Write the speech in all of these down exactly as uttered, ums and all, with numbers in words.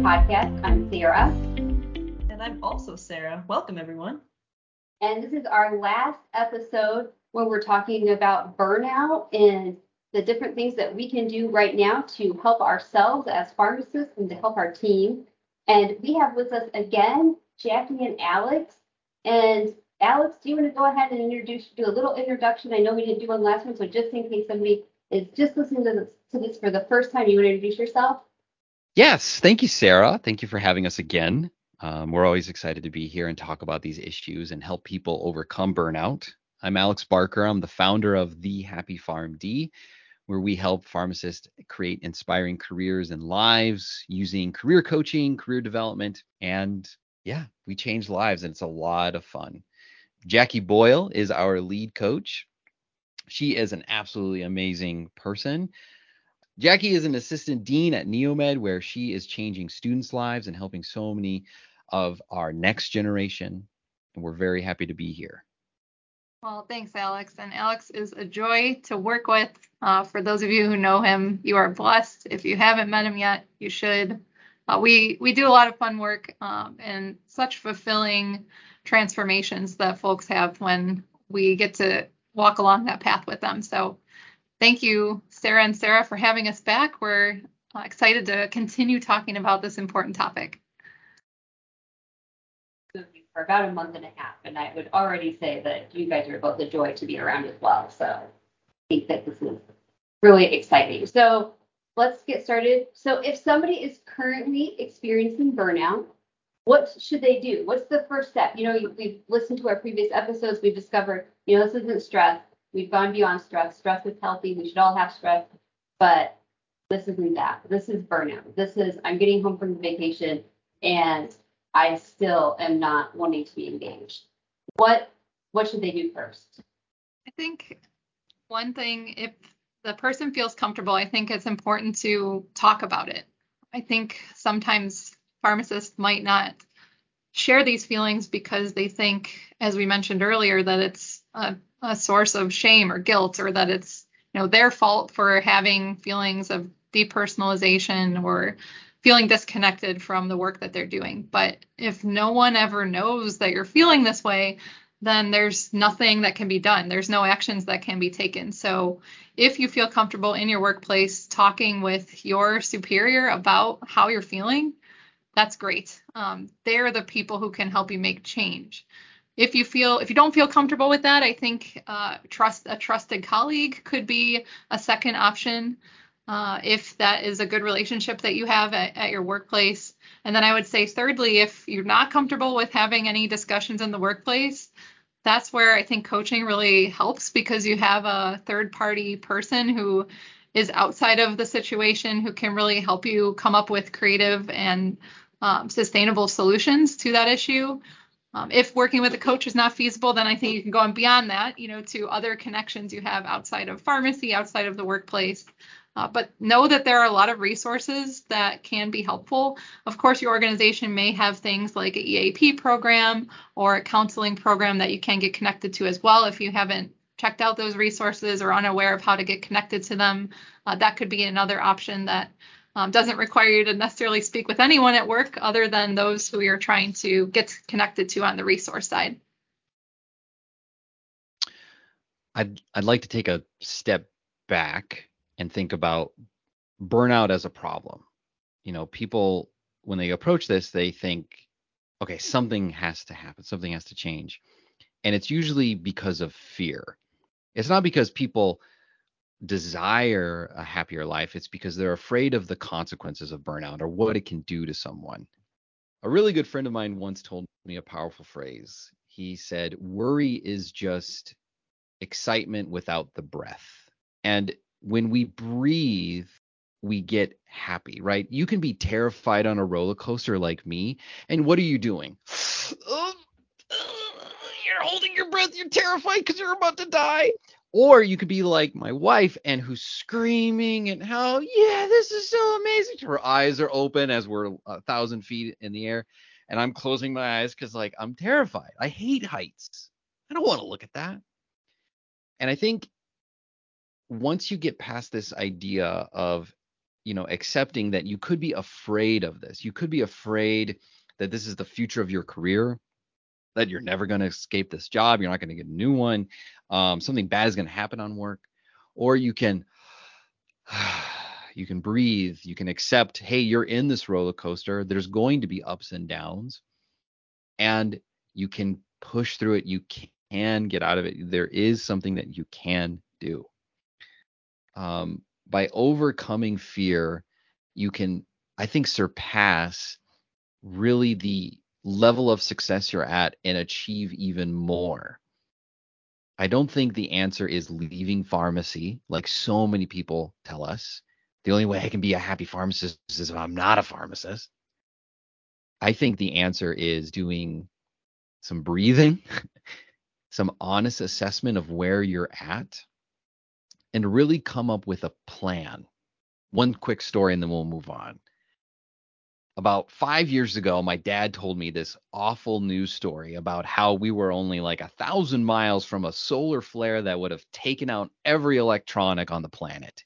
podcast. I'm Sarah. And I'm also Sarah. Welcome, everyone. And this is our last episode where we're talking about burnout and the different things that we can do right now to help ourselves as pharmacists and to help our team. And we have with us again Jackie and Alex. And Alex, do you want to go ahead and introduce, do a little introduction? I know we didn't do one last one, so just in case somebody is just listening to this, to this for the first time, you want to introduce yourself? Yes, thank you, Sarah. Thank you for having us again. Um, we're always excited to be here and talk about these issues and help people overcome burnout. I'm Alex Barker. I'm the founder of The Happy PharmD, where we help pharmacists create inspiring careers and lives using career coaching, career development, and yeah, we change lives and it's a lot of fun. Jackie Boyle is our lead coach. She is an absolutely amazing person. Jackie is an assistant dean at Neomed, where she is changing students' lives and helping so many of our next generation. And we're very happy to be here. Well, thanks, Alex. And Alex is a joy to work with. Uh, for those of you who know him, you are blessed. If you haven't met him yet, you should. Uh, we we do a lot of fun work um, and such fulfilling transformations that folks have when we get to walk along that path with them. So thank you, Sarah and Sarah, for having us back. We're uh, excited to continue talking about this important topic. For about a month and a half, and I would already say that you guys are both a joy to be around as well. So I think that this is really exciting. So let's get started. So if somebody is currently experiencing burnout, what should they do? What's the first step? You know, we've listened to our previous episodes. We've discovered, you know, this isn't stress. We've gone beyond stress. Stress is healthy. We should all have stress, but this isn't that. This is burnout. This is I'm getting home from vacation and I still am not wanting to be engaged. What what should they do first? I think one thing, if the person feels comfortable, I think it's important to talk about it. I think sometimes pharmacists might not share these feelings because they think, as we mentioned earlier, that it's a, a source of shame or guilt, or that it's, you know, their fault for having feelings of depersonalization or feeling disconnected from the work that they're doing. But if no one ever knows that you're feeling this way, then there's nothing that can be done. There's no actions that can be taken. So if you feel comfortable in your workplace talking with your superior about how you're feeling, that's great. Um, they're the people who can help you make change. If you feel, if you don't feel comfortable with that, I think uh, trust a trusted colleague could be a second option. Uh, if that is a good relationship that you have at, at your workplace. And then I would say, thirdly, if you're not comfortable with having any discussions in the workplace, that's where I think coaching really helps, because you have a third party person who is outside of the situation who can really help you come up with creative and um, sustainable solutions to that issue. Um, if working with a coach is not feasible, then I think you can go on beyond that, you know, to other connections you have outside of pharmacy, outside of the workplace. Uh, but know that there are a lot of resources that can be helpful. Of course, your organization may have things like an E A P program or a counseling program that you can get connected to as well. If you haven't checked out those resources or unaware of how to get connected to them, uh, that could be another option that um, doesn't require you to necessarily speak with anyone at work other than those who you're trying to get connected to on the resource side. I'd, I'd like to take a step back and think about burnout as a problem. You know, people, when they approach this, they think, okay, something has to happen, something has to change. And it's usually because of fear. It's not because people desire a happier life. It's because they're afraid of the consequences of burnout or what it can do to someone. A really good friend of mine once told me a powerful phrase. He said, worry is just excitement without the breath. And when we breathe, we get happy, right? You can be terrified on a roller coaster like me. And what are you doing? You're holding your breath. You're terrified because you're about to die. Or you could be like my wife, and who's screaming and how, yeah, this is so amazing. Her eyes are open as we're a thousand feet in the air. And I'm closing my eyes because, like, I'm terrified. I hate heights. I don't want to look at that. And I think once you get past this idea of you know, accepting that you could be afraid of this. You could be afraid that this is the future of your career, that you're never going to escape this job. You're not going to get a new one. Um, something bad is going to happen on work. Or you can, you can breathe. You can accept, hey, you're in this roller coaster. There's going to be ups and downs, and you can push through it. You can get out of it. There is something that you can do. Um, by overcoming fear, you can, I think, surpass really the level of success you're at and achieve even more. I don't think the answer is leaving pharmacy, like so many people tell us. The only way I can be a happy pharmacist is if I'm not a pharmacist. I think the answer is doing some breathing, some honest assessment of where you're at, and really come up with a plan. One quick story and then we'll move on. About five years ago, my dad told me this awful news story about how we were only like a thousand miles from a solar flare that would have taken out every electronic on the planet.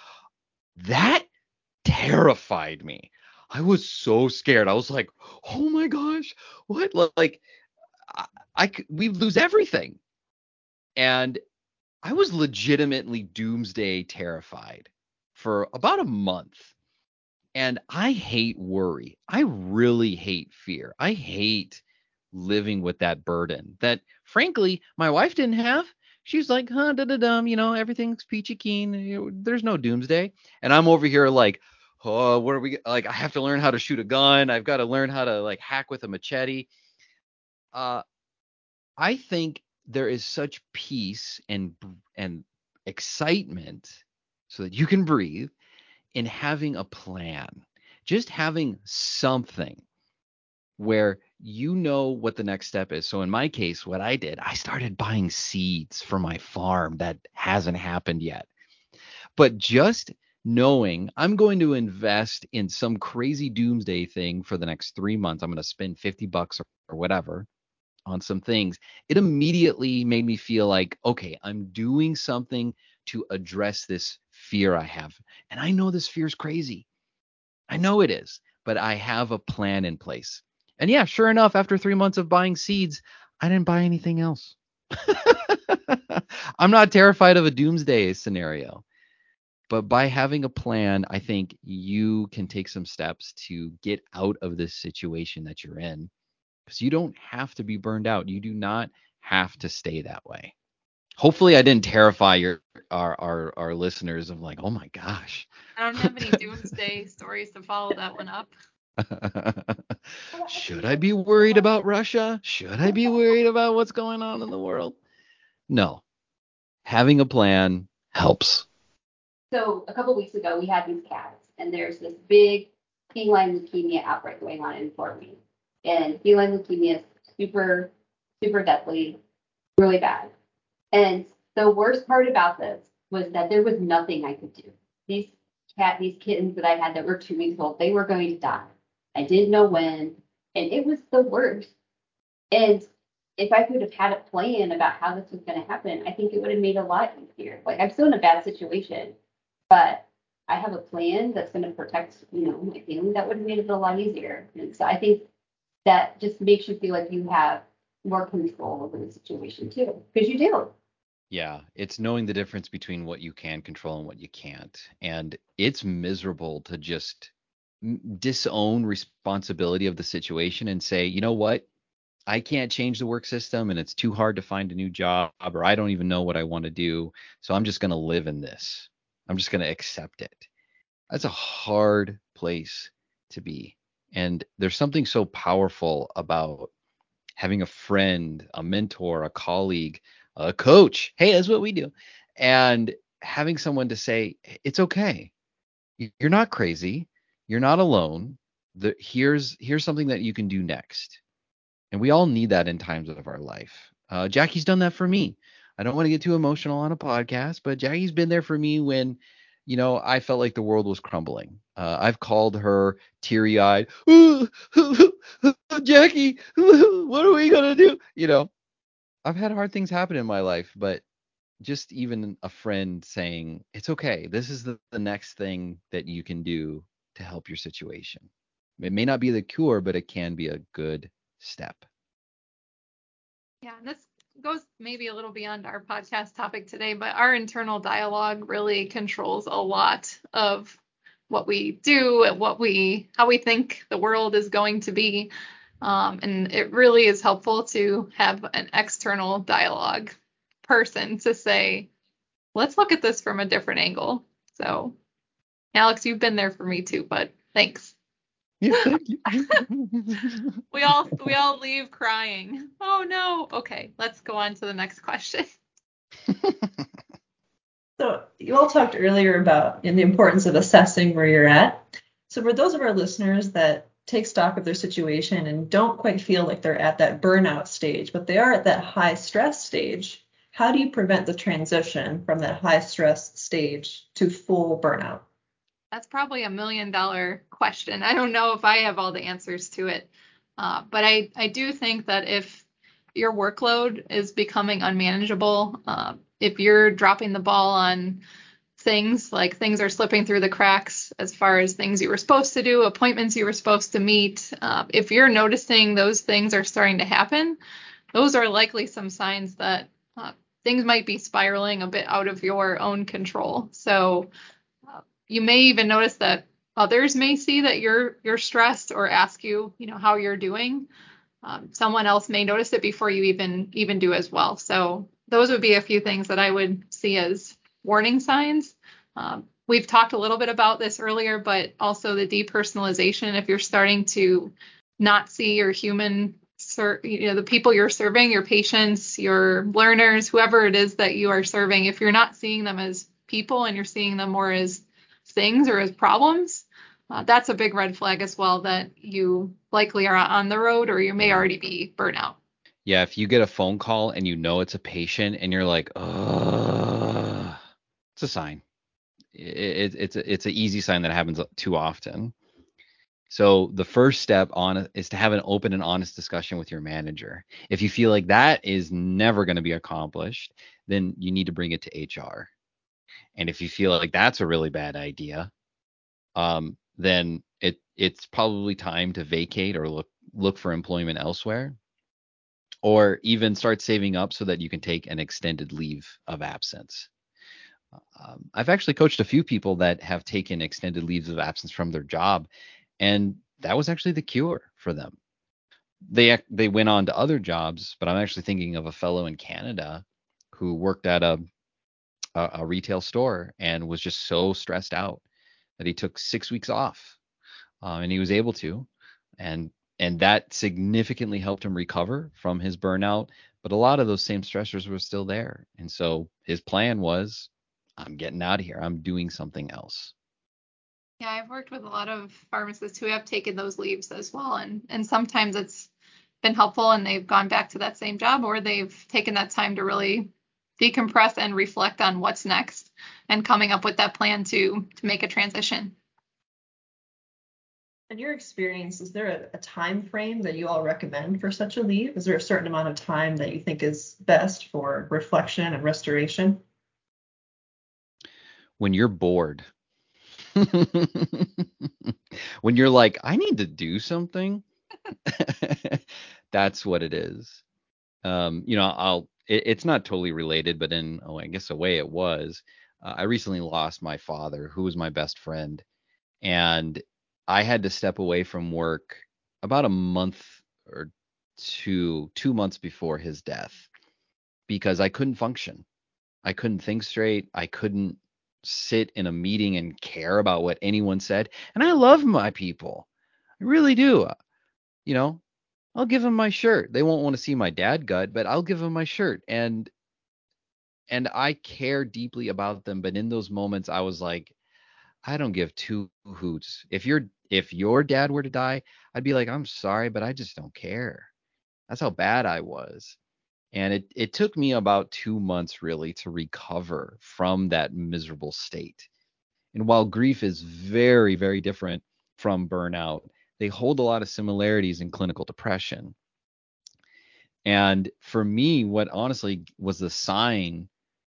That terrified me. I was so scared. I was like, oh my gosh, what? Like, I, I we lose everything. And I was legitimately doomsday terrified for about a month. And I hate worry. I really hate fear. I hate living with that burden that, frankly, my wife didn't have. She's like, huh, da da dum, you know, everything's peachy keen. You know, there's no doomsday. And I'm over here like, oh, what are we like? I have to learn how to shoot a gun. I've got to learn how to like hack with a machete. Uh, I think there is such peace and and excitement so that you can breathe in having a plan, just having something where you know what the next step is. So in my case, what I did, I started buying seeds for my farm. That hasn't happened yet. But just knowing I'm going to invest in some crazy doomsday thing for the next three months, I'm going to spend fifty bucks or, or whatever on some things, it immediately made me feel like, okay, I'm doing something to address this fear I have. And I know this fear is crazy. I know it is, but I have a plan in place. And yeah, sure enough, after three months of buying seeds, I didn't buy anything else. I'm not terrified of a doomsday scenario. But by having a plan, I think you can take some steps to get out of this situation that you're in. Because you don't have to be burned out. You do not have to stay that way. Hopefully I didn't terrify your our our, our listeners of like, oh my gosh. I don't have any doomsday stories to follow that one up. Should I be worried about Russia? Should I be worried about what's going on in the world? No. Having a plan helps. So a couple weeks ago, we had these cats, and there's this big feline leukemia outbreak going on in Fort Wayne. And feline leukemia is super, super deadly, really bad. And the worst part about this was that there was nothing I could do. These cat, these kittens that I had that were two weeks old, they were going to die. I didn't know when, and it was the worst. And if I could have had a plan about how this was going to happen, I think it would have made a lot easier. Like, I'm still in a bad situation, but I have a plan that's going to protect, you know, my family. That would have made it a lot easier. And so I think that just makes you feel like you have more control over the situation too, because you do. Yeah, it's knowing the difference between what you can control and what you can't. And it's miserable to just m- disown responsibility of the situation and say, you know what? I can't change the work system and it's too hard to find a new job, or I don't even know what I want to do. So I'm just going to live in this. I'm just going to accept it. That's a hard place to be. And there's something so powerful about having a friend, a mentor, a colleague, a coach. Hey, that's what we do. And having someone to say, it's okay. You're not crazy. You're not alone. The, here's here's something that you can do next. And we all need that in times of our life. Uh, Jackie's done that for me. I don't want to get too emotional on a podcast, but Jackie's been there for me when, you know, I felt like the world was crumbling. Uh, I've called her teary-eyed, Jackie, what are we gonna do? You know, I've had hard things happen in my life, but just even a friend saying, it's okay. This is the, the next thing that you can do to help your situation. It may not be the cure, but it can be a good step. Yeah, and this goes maybe a little beyond our podcast topic today, but our internal dialogue really controls a lot of what we do and what we, how we think the world is going to be. Um, and it really is helpful to have an external dialogue person to say, let's look at this from a different angle. So, Alex, you've been there for me too, but thanks. Yeah, thank you. we all we all leave crying. Oh no. Okay, let's go on to the next question. So you all talked earlier about in the importance of assessing where you're at. So for those of our listeners that take stock of their situation and don't quite feel like they're at that burnout stage, but they are at that high stress stage, how do you prevent the transition from that high stress stage to full burnout? That's probably a million dollar question. I don't know if I have all the answers to it. Uh, but I, I do think that if your workload is becoming unmanageable, uh, if you're dropping the ball on things, like things are slipping through the cracks as far as things you were supposed to do, appointments you were supposed to meet, uh, if you're noticing those things are starting to happen, those are likely some signs that uh, things might be spiraling a bit out of your own control. So uh, you may even notice that others may see that you're you're stressed or ask you, you know, how you're doing. Um, someone else may notice it before you even even do as well. So those would be a few things that I would see as warning signs. Um, we've talked a little bit about this earlier, but also the depersonalization. If you're starting to not see your human, ser- you know, the people you're serving, your patients, your learners, whoever it is that you are serving, if you're not seeing them as people and you're seeing them more as things or as problems, uh, that's a big red flag as well, that you likely are on the road or you may already be burnout. Yeah, if you get a phone call and you know it's a patient and you're like, ugh, it's a sign. It, it, it's a, it's an easy sign that happens too often. So the first step on is to have an open and honest discussion with your manager. If you feel like that is never going to be accomplished, then you need to bring it to H R. And if you feel like that's a really bad idea, um, then it it's probably time to vacate or look look for employment elsewhere, or even start saving up so that you can take an extended leave of absence. Um, I've actually coached a few people that have taken extended leaves of absence from their job, and that was actually the cure for them. They they went on to other jobs, but I'm actually thinking of a fellow in Canada who worked at a a, a retail store and was just so stressed out that he took six weeks off, uh, and he was able to, and and that significantly helped him recover from his burnout. But a lot of those same stressors were still there, and so his plan was, I'm getting out of here. I'm doing something else. Yeah, I've worked with a lot of pharmacists who have taken those leaves as well, and and sometimes it's been helpful and they've gone back to that same job, or they've taken that time to really decompress and reflect on what's next and coming up with that plan to to make a transition. In your experience, is there a, a time frame that you all recommend for such a leave? Is there a certain amount of time that you think is best for reflection and restoration? When you're bored, when you're like, I need to do something, that's what it is. Um, you know, I'll, it, it's not totally related, but in, oh, I guess a way it was. Uh, I recently lost my father, who was my best friend, and I had to step away from work about a month or two, two months before his death because I couldn't function. I couldn't think straight. I couldn't sit in a meeting and care about what anyone said. And I love my people. I really do. You know, I'll give them my shirt. They won't want to see my dad gut, but I'll give them my shirt. And and I care deeply about them. But in those moments, I was like, I don't give two hoots. If your if your dad were to die, I'd be like, I'm sorry, but I just don't care. That's how bad I was. And it, it took me about two months really to recover from that miserable state. And while grief is very, very different from burnout, they hold a lot of similarities in clinical depression. And for me, what honestly was the sign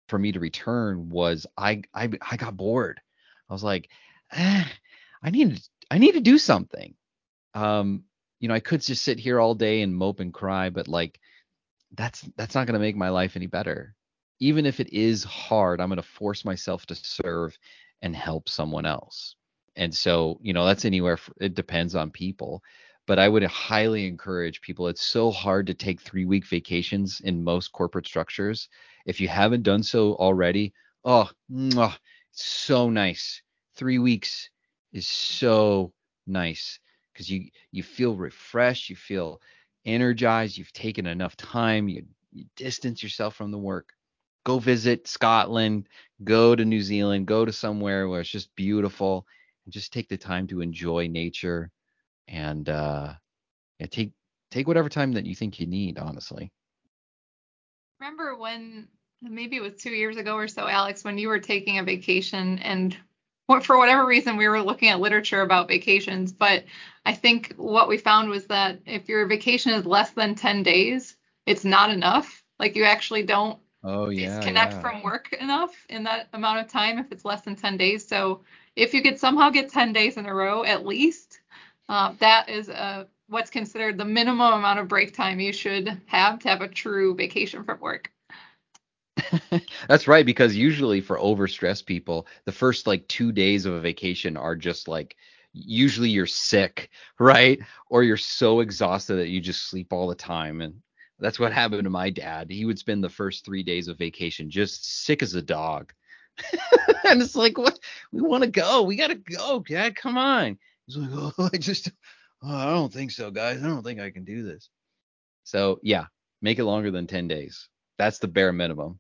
for me to return was I I I got bored. I was like, eh, I need to, I need to do something. Um, you know, I could just sit here all day and mope and cry, but like that's that's not going to make my life any better. Even if it is hard, I'm going to force myself to serve and help someone else. And so, you know, that's anywhere. f it depends on people, but I would highly encourage people. It's so hard to take three week vacations in most corporate structures. If you haven't done so already, oh, mwah, it's so nice. Three weeks is so nice because you you feel refreshed, you feel energized, you've taken enough time, you, you distance yourself from the work. Go visit Scotland, go to New Zealand, go to somewhere where it's just beautiful, and just take the time to enjoy nature and uh yeah, take take whatever time that you think you need, honestly. Remember when, maybe it was two years ago or so, Alex, when you were taking a vacation and what- for whatever reason we were looking at literature about vacations, but I think what we found was that if your vacation is less than ten days, it's not enough. Like you actually don't Oh yeah, disconnect yeah. from work enough in that amount of time if it's less than ten days. So if you could somehow get ten days in a row at least, uh, that is uh, what's considered the minimum amount of break time you should have to have a true vacation from work. That's right, because usually for overstressed people, the first like two days of a vacation are just like usually you're sick, right? Or you're so exhausted that you just sleep all the time. And that's what happened to my dad. He would spend the first three days of vacation just sick as a dog. And it's like, what? We want to go. We got to go, Dad. Come on. He's like, oh, I just, oh, I don't think so, guys. I don't think I can do this. So yeah, make it longer than ten days. That's the bare minimum.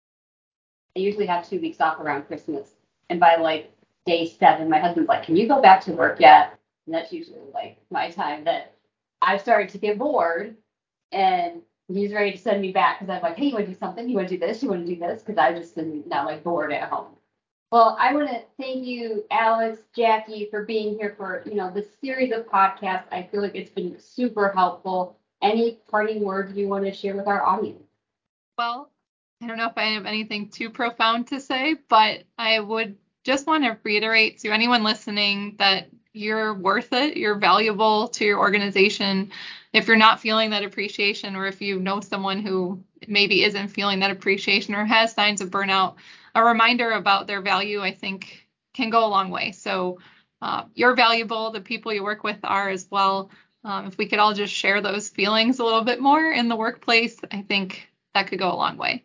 I usually have two weeks off around Christmas. And by like day seven, my husband's like, can you go back to work yet? And that's usually like my time that I've started to get bored and he's ready to send me back because I'm like, hey, you want to do something? You want to do this? You want to do this? Because I've just been now like bored at home. Well, I want to thank you, Alex, Jackie, for being here for, you know, this series of podcasts. I feel like it's been super helpful. Any parting words you want to share with our audience? Well, I don't know if I have anything too profound to say, but I would just want to reiterate to anyone listening that you're worth it. You're valuable to your organization. If you're not feeling that appreciation, or if you know someone who maybe isn't feeling that appreciation or has signs of burnout, a reminder about their value, I think, can go a long way. So uh, you're valuable. The people you work with are as well. Um, if we could all just share those feelings a little bit more in the workplace, I think that could go a long way.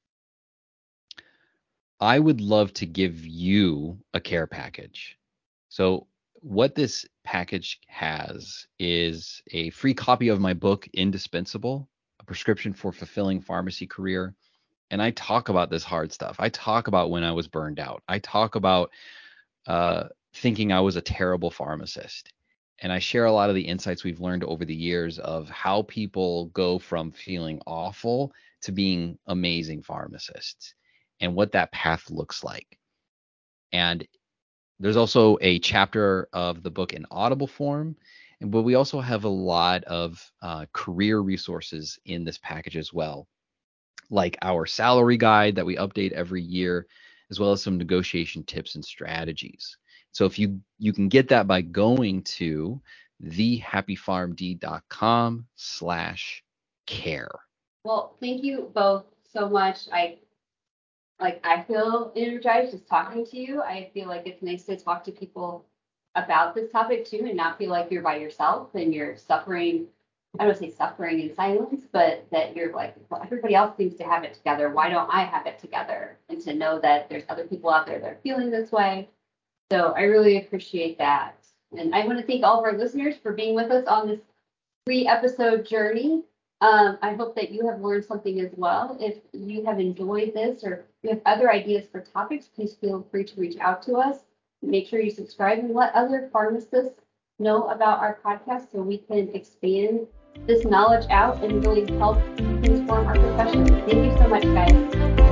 I would love to give you a care package. So, what this package has is a free copy of my book, Indispensable, a prescription for fulfilling pharmacy career. And I talk about this hard stuff. I talk about when I was burned out. I talk about uh, thinking I was a terrible pharmacist. And I share a lot of the insights we've learned over the years of how people go from feeling awful to being amazing pharmacists and what that path looks like. And there's also a chapter of the book in Audible form, and but we also have a lot of uh, career resources in this package as well, like our salary guide that we update every year, as well as some negotiation tips and strategies. So if you you can get that by going to the happy farm d dot com slash care. Well, thank you both so much. I like I feel energized just talking to you. I feel like it's nice to talk to people about this topic too and not feel like you're by yourself and you're suffering. I don't say suffering in silence, but that you're like, well, everybody else seems to have it together. Why don't I have it together? And to know that there's other people out there that are feeling this way. So I really appreciate that. And I want to thank all of our listeners for being with us on this three episode journey. Um, I hope that you have learned something as well. If you have enjoyed this or you have other ideas for topics, please feel free to reach out to us. Make sure you subscribe and let other pharmacists know about our podcast so we can expand this knowledge out and really help transform our profession. Thank you so much, guys.